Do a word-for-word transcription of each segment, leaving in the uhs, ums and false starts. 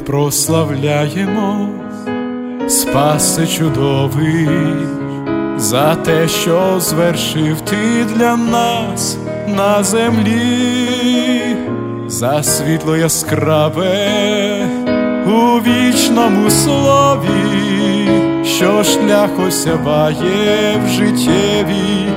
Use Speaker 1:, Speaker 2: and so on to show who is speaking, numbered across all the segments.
Speaker 1: прославляємо, Спасе чудовий, за те, що звершив ти для нас на землі, за світло яскраве у вічному слові, що шлях осяває в життєвій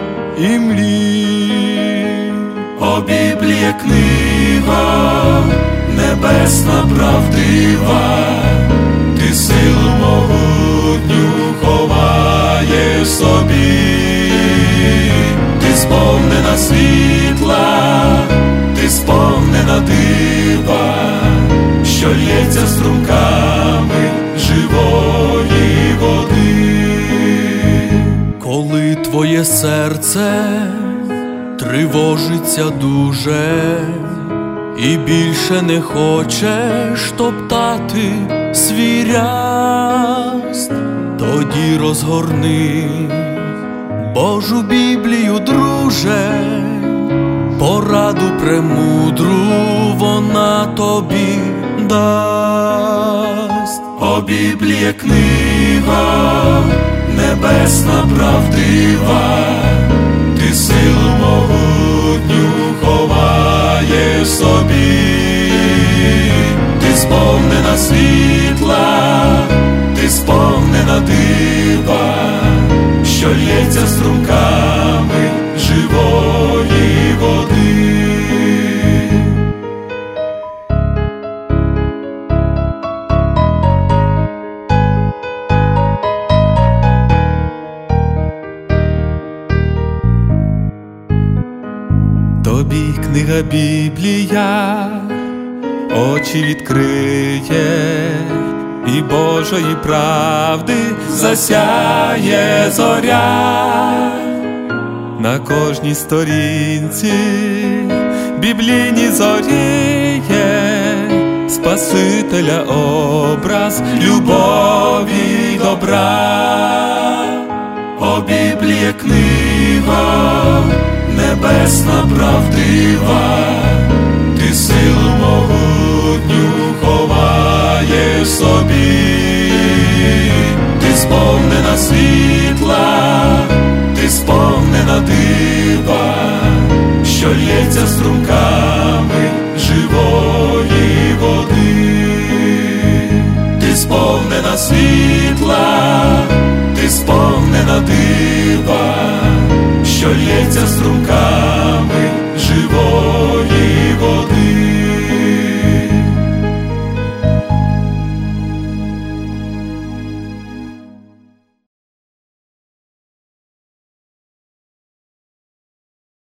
Speaker 1: імлі. О, Біблія, книга небесна, правдива, ти силу могутню ховаєш собі, ти сповнена світла, ти сповнена дива, що лється струмками живої води.
Speaker 2: Коли твоє серце тривожиться дуже і більше не хочеш топтати свій ряст, тоді розгорни Божу Біблію, друже, пораду премудру вона тобі дасть.
Speaker 1: О, Біблія, книга небесна, правдива, ти силу могутню ховаєш собі, ти сповнена світла, ти сповнена дива, що лється струмками живої води. Тобі книга Біблія очі відкриє, і Божої правди засяє зоря. На кожній сторінці біблійні зоріє Спасителя образ любові й добра. О, Біблія, книга небесна, правдива, ти силу могутню ховаєш собі, ти сповнена світла, ти сповнена дива, що лється струмками живої води. Ти сповнена світла, ти сповнена дива, що лється струмками